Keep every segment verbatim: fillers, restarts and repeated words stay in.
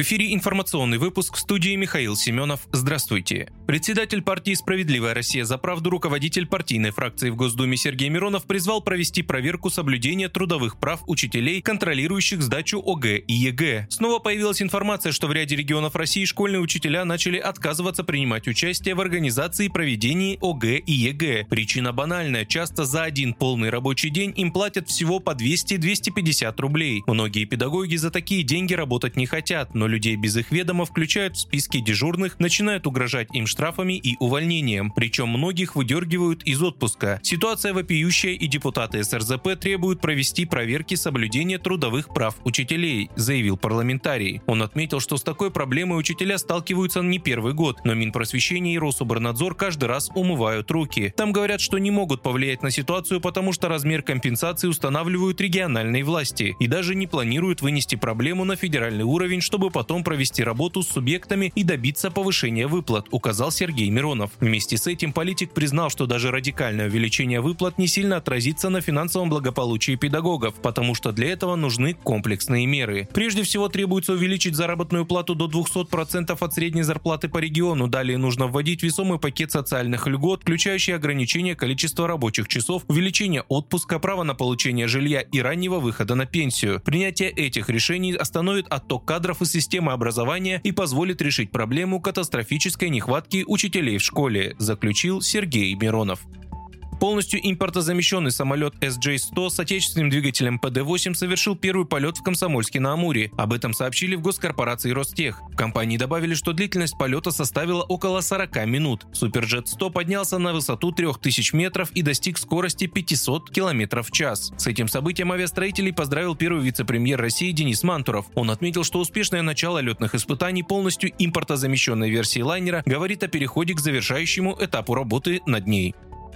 В эфире информационный выпуск, в студии Михаил Семенов. Здравствуйте. Председатель партии «Справедливая Россия за правду», руководитель партийной фракции в Госдуме Сергей Миронов призвал провести проверку соблюдения трудовых прав учителей, контролирующих сдачу ОГЭ и ЕГЭ. Снова появилась информация, что в ряде регионов России школьные учителя начали отказываться принимать участие в организации и проведении ОГЭ и ЕГЭ. Причина банальная. Часто за один полный рабочий день им платят всего по двести - двести пятьдесят рублей. Многие педагоги за такие деньги работать не хотят, но людей без их ведома включают в списки дежурных, начинают угрожать им штрафами и увольнением. Причем многих выдергивают из отпуска. Ситуация вопиющая, и депутаты эс эр зэ пэ требуют провести проверки соблюдения трудовых прав учителей, заявил парламентарий. Он отметил, что с такой проблемой учителя сталкиваются не первый год, но Минпросвещение и Рособорнадзор каждый раз умывают руки. Там говорят, что не могут повлиять на ситуацию, потому что размер компенсации устанавливают региональные власти и даже не планируют вынести проблему на федеральный уровень, чтобы потом провести работу с субъектами и добиться повышения выплат, указал Сергей Миронов. Вместе с этим политик признал, что даже радикальное увеличение выплат не сильно отразится на финансовом благополучии педагогов, потому что для этого нужны комплексные меры. Прежде всего требуется увеличить заработную плату до двухсот процентов от средней зарплаты по региону. Далее нужно вводить весомый пакет социальных льгот, включающий ограничение количества рабочих часов, увеличение отпуска, право на получение жилья и раннего выхода на пенсию. Принятие этих решений остановит отток кадров из системы образования и позволит решить проблему катастрофической нехватки учителей в школе, заключил Сергей Миронов. Полностью импортозамещенный самолет эс джей сто с отечественным двигателем пэ дэ восемь совершил первый полет в Комсомольске-на-Амуре. Об этом сообщили в госкорпорации Ростех. В компании добавили, что длительность полета составила около сорока минут. Суперджет сто поднялся на высоту трёх тысяч метров и достиг скорости пятисот километров в час. С этим событием авиастроителей поздравил первый вице-премьер России Денис Мантуров. Он отметил, что успешное начало летных испытаний полностью импортозамещенной версии лайнера говорит о переходе к завершающему этапу работы над ней.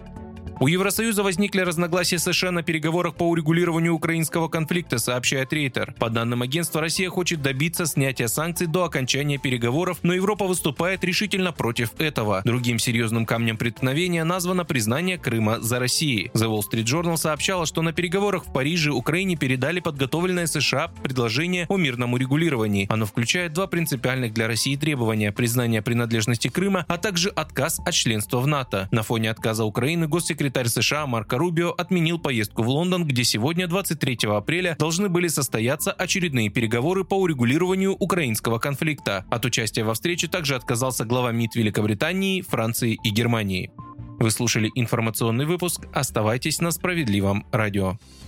У Евросоюза возникли разногласия с США на переговорах по урегулированию украинского конфликта, сообщает Рейтер. По данным агентства, Россия хочет добиться снятия санкций до окончания переговоров, но Европа выступает решительно против этого. Другим серьезным камнем преткновения названо признание Крыма за Россией. The Wall Street Journal сообщала, что на переговорах в Париже Украине передали подготовленное США предложение о мирном урегулировании. Оно включает два принципиальных для России требования – признание принадлежности Крыма, а также отказ от членства в НАТО. На фоне отказа Украины госсекретарь Секретарь США Марко Рубио отменил поездку в Лондон, где сегодня, двадцать третьего апреля, должны были состояться очередные переговоры по урегулированию украинского конфликта. От участия во встрече также отказался глава МИД Великобритании, Франции и Германии. Вы слушали информационный выпуск. Оставайтесь на Справедливом радио.